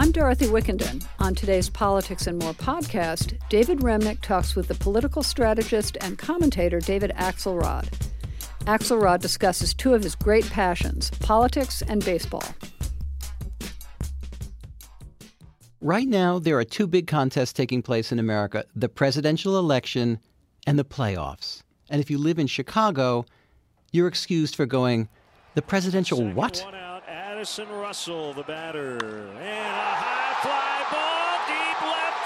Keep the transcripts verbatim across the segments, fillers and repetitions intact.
I'm Dorothy Wickenden. On today's Politics and More podcast, David Remnick talks with the political strategist and commentator David Axelrod. Axelrod discusses two of his great passions, politics and baseball. Right now, there are two big contests taking place in America, the presidential election and the playoffs. And if you live in Chicago, you're excused for going, the presidential Second what? One out, Addison Russell, the batter. And a high fly ball, deep left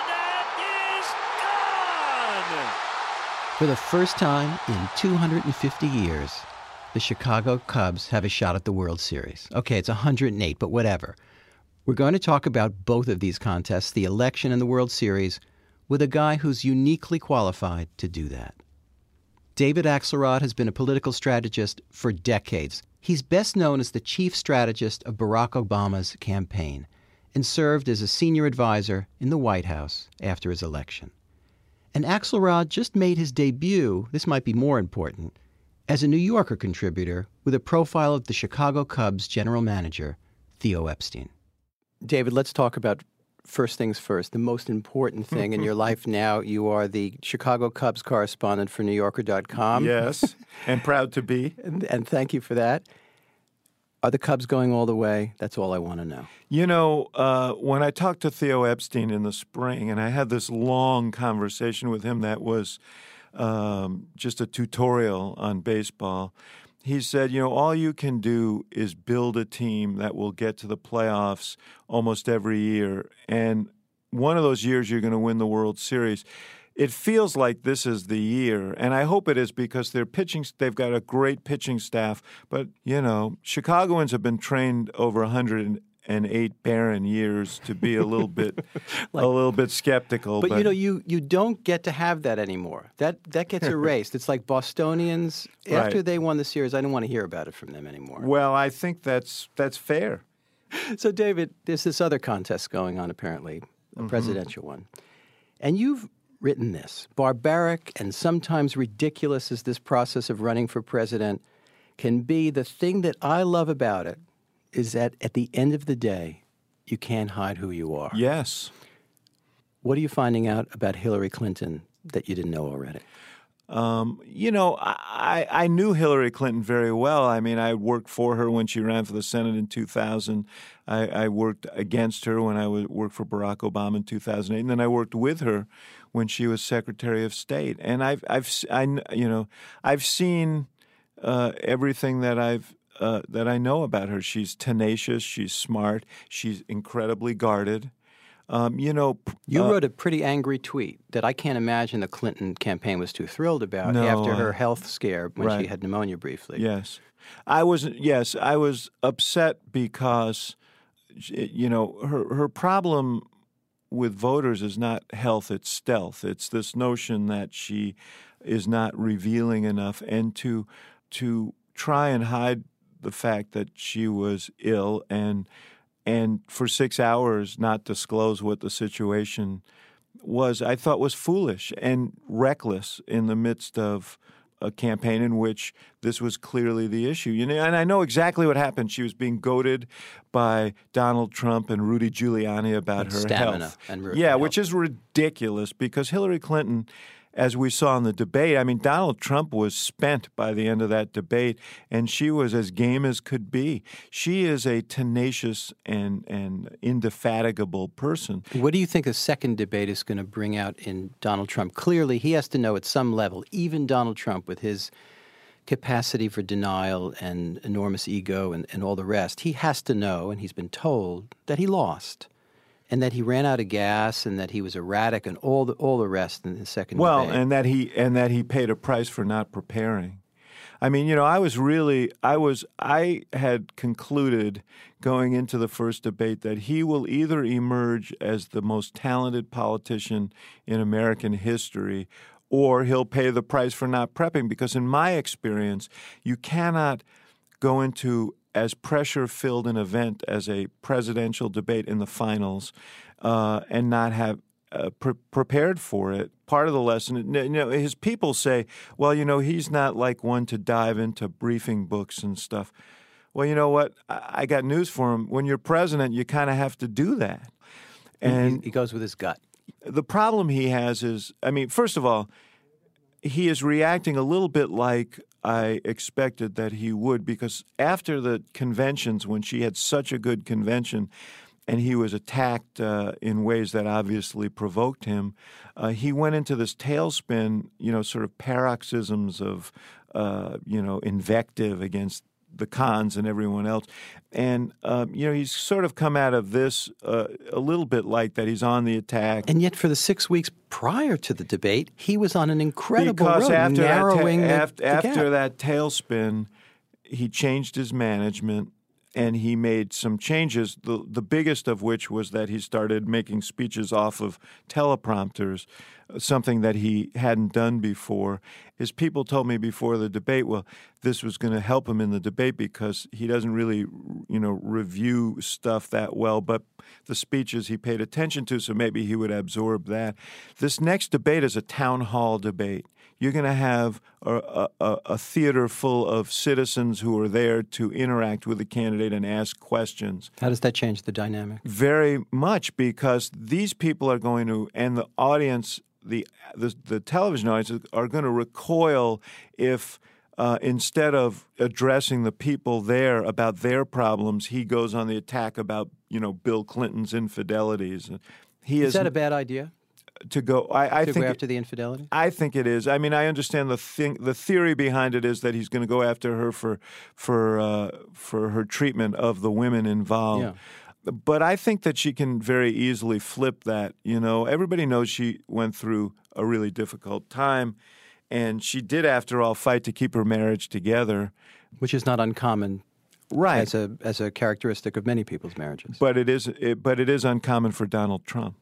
field, and is gone! For the first time in two hundred fifty years, the Chicago Cubs have a shot at the World Series. Okay, it's one hundred eight, but whatever. We're going to talk about both of these contests, the election and the World Series, with a guy who's uniquely qualified to do that. David Axelrod has been a political strategist for decades. He's best known as the chief strategist of Barack Obama's campaign and served as a senior advisor in the White House after his election. And Axelrod just made his debut, this might be more important, as a New Yorker contributor with a profile of the Chicago Cubs general manager, Theo Epstein. David, let's talk about first things first, the most important thing in your life now. You are the Chicago Cubs correspondent for New Yorker dot com. Yes, and proud to be. And, and thank you for that. Are the Cubs going all the way? That's all I want to know. You know, uh, when I talked to Theo Epstein in the spring, and I had this long conversation with him that was um, just a tutorial on baseball, he said, you know, all you can do is build a team that will get to the playoffs almost every year. And one of those years you're going to win the World Series. It feels like this is the year, and I hope it is because they're pitching. They've got a great pitching staff. But, you know, Chicagoans have been trained over one hundred eight barren years to be a little bit like, a little bit skeptical. But, but you know, you, you don't get to have that anymore. That that gets erased. It's like Bostonians. After Right. they won the series, I don't want to hear about it from them anymore. Well, I think that's that's fair. So, David, there's this other contest going on, apparently, a Mm-hmm. presidential one. And you've written this. Barbaric and sometimes ridiculous as this process of running for president can be, the thing that I love about it is that at the end of the day, you can't hide who you are. Yes. What are you finding out about Hillary Clinton that you didn't know already? Um, you know, I, I knew Hillary Clinton very well. I mean, I worked for her when she ran for the Senate in two thousand. I, I worked against her when I was, worked for Barack Obama in two thousand eight, and then I worked with her when she was Secretary of State. And I've, I've, I, you know, I've seen uh, everything that I've uh, that I know about her. She's tenacious. She's smart. She's incredibly guarded. Um, you know, You uh, wrote a pretty angry tweet that I can't imagine the Clinton campaign was too thrilled about No, after her uh, health scare when right. she had pneumonia briefly. Yes. I was, yes, I was upset because, you know, her, her problem with voters is not health, it's stealth. It's this notion that she is not revealing enough, and to to try and hide the fact that she was ill and and for six hours not disclose what the situation was, I thought was foolish and reckless in the midst of a campaign in which this was clearly the issue. You know, and I know exactly what happened. She was being goaded by Donald Trump and Rudy Giuliani about And her stamina health. and ru- yeah, health. which is ridiculous because Hillary Clinton, as we saw in the debate, I mean, Donald Trump was spent by the end of that debate, and she was as game as could be. She is a tenacious and, and indefatigable person. What do you think a second debate is going to bring out in Donald Trump? Clearly, he has to know at some level, even Donald Trump with his capacity for denial and enormous ego and, and all the rest, he has to know, and he's been told, that he lost. And that he ran out of gas, and that he was erratic, and all the all the rest in the second Well, debate. and that he and that he paid a price for not preparing. I mean, you know, I was really, I was, I had concluded going into the first debate that he will either emerge as the most talented politician in American history, or he'll pay the price for not prepping. Because in my experience, you cannot go into as pressure-filled an event as a presidential debate in the finals uh, and not have uh, pre- prepared for it. Part of the lesson, you know, his people say, well, you know, he's not like one to dive into briefing books and stuff. Well, you know what? I, I got news for him. When you're president, you kind of have to do that. And he, he goes with his gut. The problem he has is, I mean, first of all, he is reacting a little bit like I expected that he would, because after the conventions, when she had such a good convention and he was attacked uh, in ways that obviously provoked him, uh, he went into this tailspin, you know, sort of paroxysms of, uh, you know, invective against the cons and everyone else. And, um, you know, he's sort of come out of this uh, a little bit like that. He's on the attack. And yet for the six weeks prior to the debate, he was on an incredible because road, after narrowing that ta- the, after, the after gap. that tailspin, he changed his management and he made some changes, the, the biggest of which was that he started making speeches off of teleprompters, something that he hadn't done before. His people told me before the debate, well, this was going to help him in the debate because he doesn't really, you know, review stuff that well, but the speeches he paid attention to, so maybe he would absorb that. This next debate is a town hall debate. You're going to have a, a, a theater full of citizens who are there to interact with the candidate and ask questions. How does that change the dynamic? Very much, because these people are going to, and the audience, the the, the television audience are going to recoil if uh, instead of addressing the people there about their problems, he goes on the attack about, you know, Bill Clinton's infidelities. He is, is that a bad idea? To go, I, I to think go after the infidelity. I think it is. I mean, I understand the thing. The theory behind it is that he's going to go after her for for uh, for her treatment of the women involved. Yeah. But I think that she can very easily flip that. You know, everybody knows she went through a really difficult time, and she did, after all, fight to keep her marriage together, which is not uncommon. Right. As a as a characteristic of many people's marriages. But it is it, but it is uncommon for Donald Trump.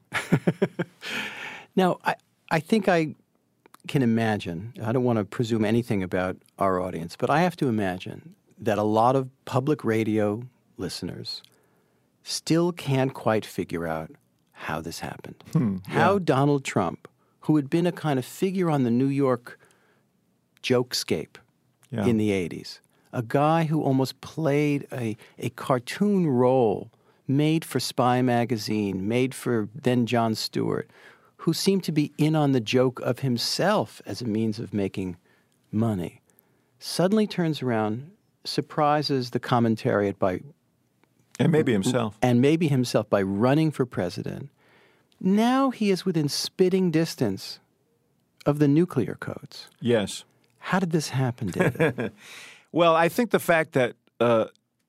Now, I, I think I can imagine, I don't want to presume anything about our audience, but I have to imagine that a lot of public radio listeners still can't quite figure out how this happened. Hmm, how yeah. Donald Trump, who had been a kind of figure on the New York jokescape yeah. in the eighties, a guy who almost played a, a cartoon role made for Spy Magazine, made for then Jon Stewart, who seemed to be in on the joke of himself as a means of making money, suddenly turns around, surprises the commentariat by... And maybe himself. And maybe himself by running for president. Now he is within spitting distance of the nuclear codes. Yes. How did this happen, David? Well, I think the fact that uh,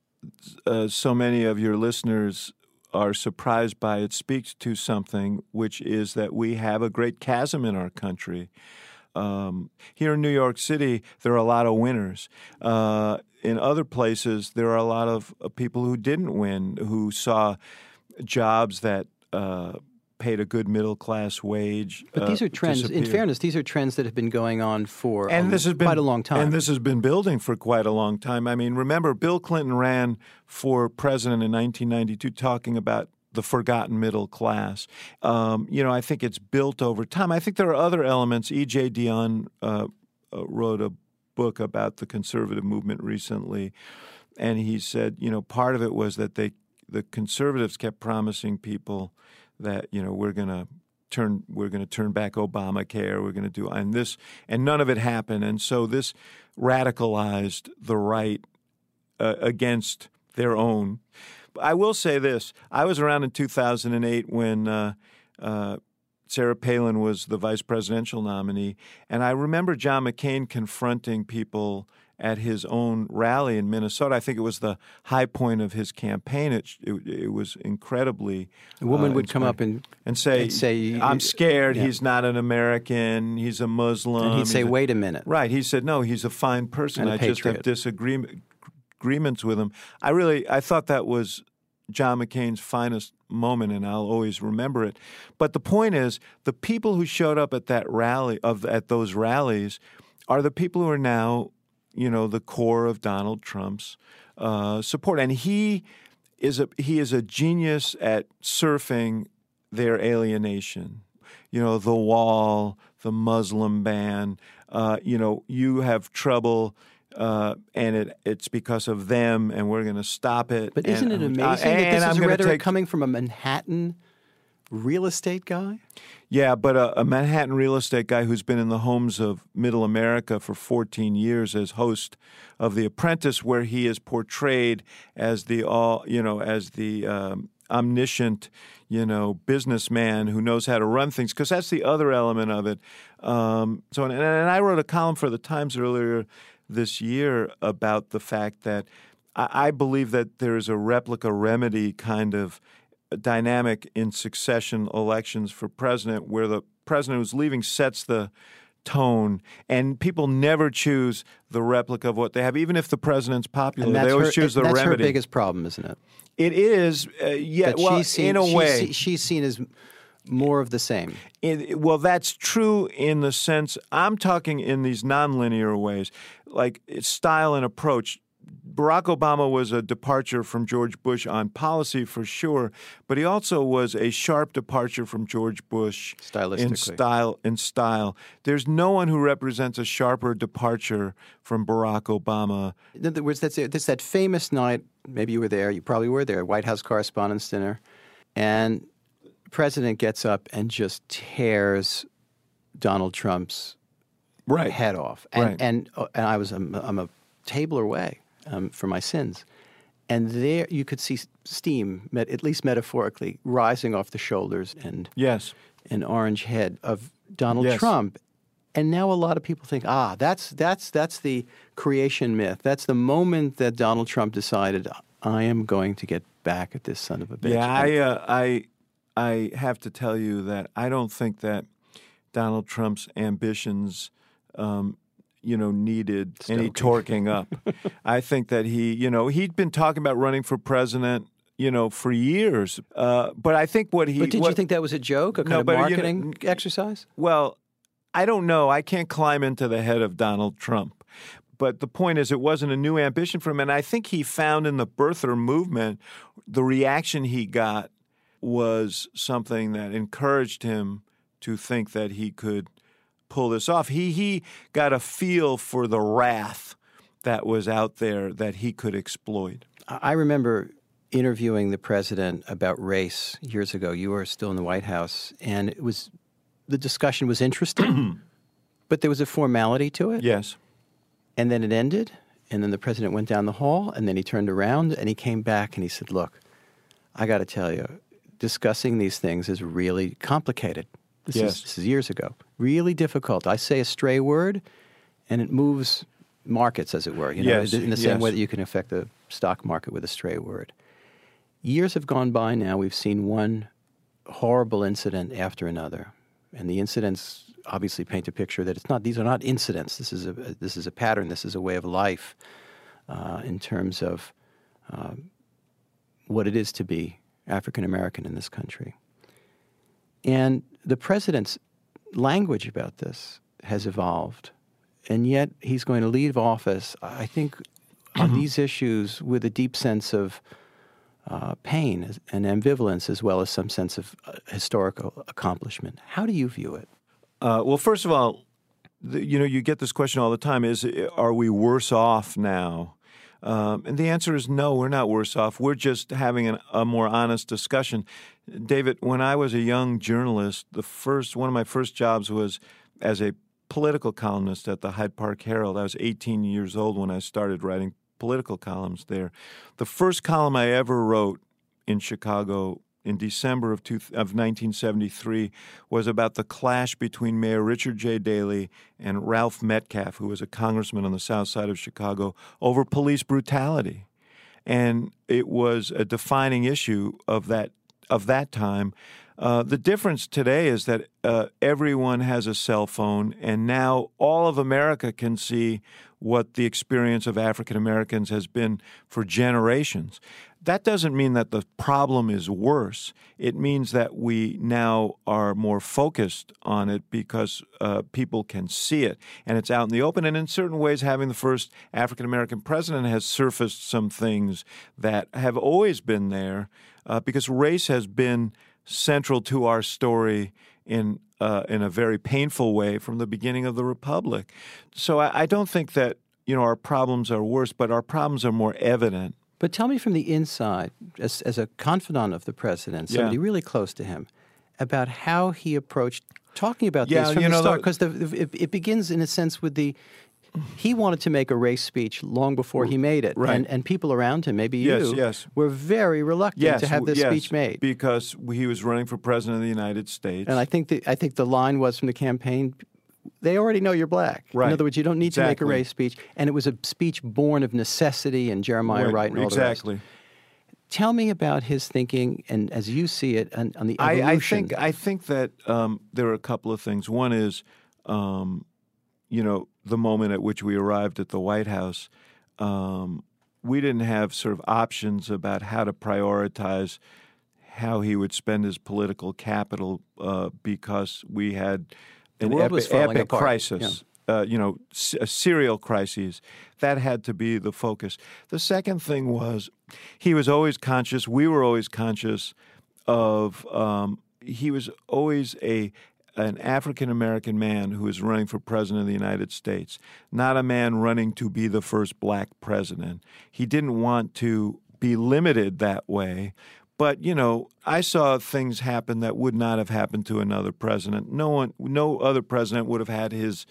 uh, so many of your listeners are surprised by it speaks to something, which is that we have a great chasm in our country. Um, here in New York City, there are a lot of winners. Uh, in other places, there are a lot of uh, people who didn't win, who saw jobs that uh, paid a good middle-class wage. But these uh, are trends, disappear. in fairness, these are trends that have been going on for and a, this has been, quite a long time. And this has been building for quite a long time. I mean, remember, Bill Clinton ran for president in nineteen ninety-two talking about the forgotten middle class. Um, you know, I think it's built over time. I think there are other elements. E J. Dionne uh, uh, wrote a book about the conservative movement recently, and he said, you know, part of it was that they, the conservatives kept promising people that, you know, we're going to turn we're going to turn back Obamacare, we're going to do and this, and none of it happened. And so this radicalized the right uh, against their own. I will say this. I was around in two thousand eight when uh, uh, Sarah Palin was the vice presidential nominee, and I remember John McCain confronting people at his own rally in Minnesota. I think it was the high point of his campaign. It it, it was incredibly. A woman uh, would come up and and say, and say "I'm scared. Yeah. He's not an American. He's a Muslim." And he'd say, He's a, "Wait a minute." Right. He said, "No, he's a fine person. And a I just have patriot. disagreement." agreements with him. I really, I thought that was John McCain's finest moment, and I'll always remember it. But the point is, the people who showed up at that rally, of at those rallies, are the people who are now, you know, the core of Donald Trump's uh, support, and he is a he is a genius at surfing their alienation. You know, the wall, the Muslim ban. Uh, you know, you have trouble Uh, and it, it's because of them, and we're going to stop it. But and, isn't it amazing uh, that and this I'm is a gonna rhetoric take, coming from a Manhattan real estate guy? Yeah, but a, a Manhattan real estate guy who's been in the homes of Middle America for fourteen years as host of The Apprentice, where he is portrayed as the all, you know, as the um, omniscient, you know, businessman who knows how to run things. Because that's the other element of it. Um, so, and, and I wrote a column for the Times earlier this year about the fact that I, I believe that there is a replica remedy kind of dynamic in succession elections for president, where the president who's leaving sets the tone, and people never choose the replica of what they have, even if the president's popular. They always her, choose the that's remedy. That's her biggest problem, isn't it? It is, uh, yeah. That well, she's seen, in a she's way, see, she's seen as more of the same. It, well, that's true in the sense I'm talking in these nonlinear ways, like style and approach. Barack Obama was a departure from George Bush on policy for sure, but he also was a sharp departure from George Bush stylistically. in style. In style, there's no one who represents a sharper departure from Barack Obama. In other words, that's, that's that famous night. Maybe you were there. You probably were there. White House Correspondents' Dinner, and the president gets up and just tears Donald Trump's right. head off, and right. and, and I was I'm, I'm a table away. Um, for my sins. And there you could see steam, met, at least metaphorically, rising off the shoulders and yes. an orange head of Donald yes. Trump. And now a lot of people think, ah, that's that's that's the creation myth. That's the moment that Donald Trump decided, I am going to get back at this son of a bitch. Yeah, I, uh, I, I have to tell you that I don't think that Donald Trump's ambitions um, you know, needed Stoking. any torquing up. I think that he, you know, he'd been talking about running for president, you know, for years. Uh, but I think what he... But did what, you think that was a joke, a kind no, of but, marketing you know, exercise? Well, I don't know. I can't climb into the head of Donald Trump. But the point is, it wasn't a new ambition for him. And I think he found in the birther movement, the reaction he got was something that encouraged him to think that he could pull this off. He he got a feel for the wrath that was out there that he could exploit. I remember interviewing the president about race years ago. You were still in the White House, and it was the discussion was interesting, but there was a formality to it. Yes. And then it ended, and then the president went down the hall, and then he turned around, and he came back, and he said, look, I got to tell you, discussing these things is really complicated. This, yes. is, this is years ago. Really difficult. I say a stray word, and it moves markets, as it were. You know, yes. in the same yes. way that you can affect the stock market with a stray word. Years have gone by now. We've seen one horrible incident after another, and the incidents obviously paint a picture that it's not. These are not incidents. This is a this is a pattern. This is a way of life uh, in terms of uh, what it is to be African American in this country. And the president's language about this has evolved, and yet he's going to leave office, I think, on these issues with a deep sense of uh, pain and ambivalence, as well as some sense of uh, historical accomplishment. How do you view it? Uh, well, first of all, the, you know, you get this question all the time: Is are we worse off now? Um, and the answer is no, we're not worse off. We're just having an, a more honest discussion. David, when I was a young journalist, the first one of my first jobs was as a political columnist at the Hyde Park Herald. I was eighteen years old when I started writing political columns there. The first column I ever wrote in Chicago in December of, two, of nineteen seventy-three was about the clash between Mayor Richard J. Daley and Ralph Metcalfe, who was a congressman on the south side of Chicago, over police brutality. And it was a defining issue of that of that time. Uh, the difference today is that uh, everyone has a cell phone, and now all of America can see what the experience of African Americans has been for generations. That doesn't mean that the problem is worse. It means that we now are more focused on it because uh, people can see it, and it's out in the open. And in certain ways, having the first African American president has surfaced some things that have always been there, uh, because race has been central to our story in uh, in a very painful way from the beginning of the Republic. So I, I don't think that, you know, our problems are worse, but our problems are more evident. But tell me from the inside, as, as a confidant of the president, somebody Yeah. really close to him, about how he approached talking about Yeah, this from you the know, start. the- Because it, it begins, in a sense, with the... He wanted to make a race speech long before he made it. Right. And, and people around him, maybe Yes, you, yes. were very reluctant Yes, to have this yes, speech made. because he was running for president of the United States. And I think the, I think the line was from the campaign, they already know you're black. Right. In other words, you don't need to make a Exactly. race speech. And it was a speech born of necessity and Jeremiah Right, Wright and all the rest. exactly. Tell me about his thinking, and as you see it, on, on the I, evolution. I think I think that um, there are a couple of things. One is, um, you know, the moment at which we arrived at the White House, um, we didn't have sort of options about how to prioritize how he would spend his political capital uh, because we had an world epi- was falling epic apart. crisis. Uh, you know, s- a serial crises. That had to be the focus. The second thing was he was always conscious, we were always conscious of, um, he was always a an African-American man who was running for president of the United States, not a man running to be the first black president. He didn't want to be limited that way. But, you know, I saw things happen that would not have happened to another president. No one, no other president would have had his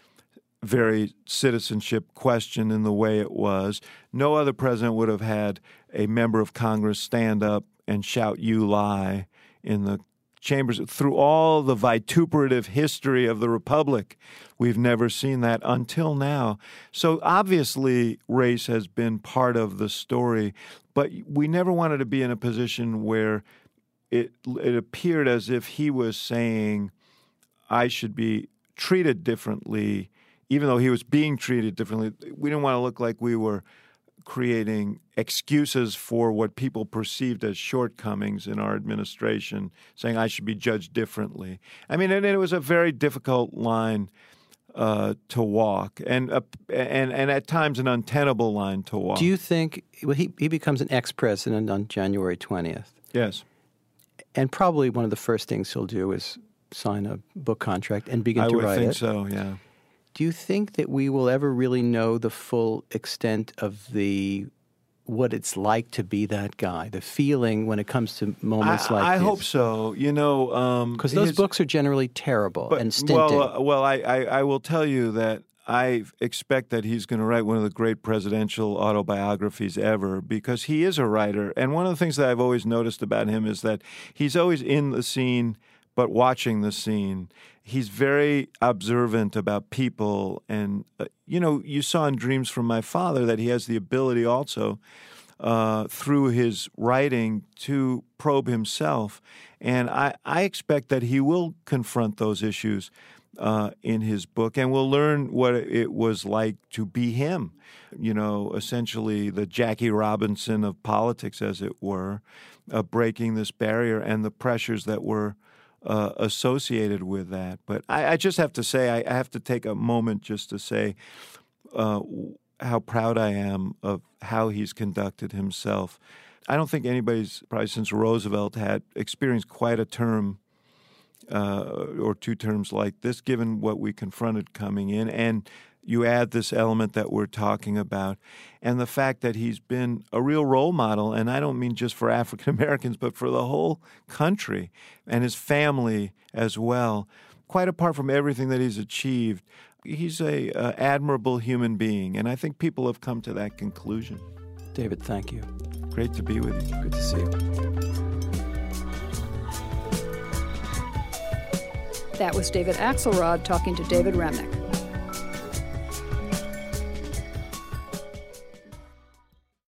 very citizenship question in the way it was. No other president would have had a member of Congress stand up and shout, "You lie," in the chambers. Through all the vituperative history of the Republic, we've never seen that until now. So obviously race has been part of the story, but we never wanted to be in a position where it it appeared as if he was saying, I should be treated differently, even though he was being treated differently. We didn't want to look like we were creating excuses for what people perceived as shortcomings in our administration, saying I should be judged differently. I mean, and it was a very difficult line uh, to walk, and uh, and and at times an untenable line to walk. Do you think, well, he, he becomes an ex-president on January twentieth, Yes. and probably one of the first things he'll do is sign a book contract and begin I to would write think it. so, yeah. Do you think that we will ever really know the full extent of the what it's like to be that guy, the feeling when it comes to moments I, like I this? hope so. You know, um, Because those his- books are generally terrible but- and stinting. Well, uh, well, I, I, I will tell you that I expect that he's going to write one of the great presidential autobiographies ever, because he is a writer. And one of the things that I've always noticed about him is that he's always in the scene, but watching the scene. He's very observant about people. And, uh, you know, you saw in Dreams from My Father that he has the ability also uh, through his writing to probe himself. And I, I expect that he will confront those issues uh, in his book, and we'll learn what it was like to be him, you know, essentially the Jackie Robinson of politics, as it were, uh, breaking this barrier and the pressures that were uh, associated with that. But I, I just have to say, I, I have to take a moment just to say uh, how proud I am of how he's conducted himself. I don't think anybody's, probably since Roosevelt, had experienced quite a term uh, or two terms like this, given what we confronted coming in. And you add this element that we're talking about and the fact that he's been a real role model, and I don't mean just for African Americans, but for the whole country and his family as well. Quite apart from everything that he's achieved, he's a uh, admirable human being, and I think people have come to that conclusion. David, thank you. Great to be with you. Good to see you. That was David Axelrod talking to David Remnick.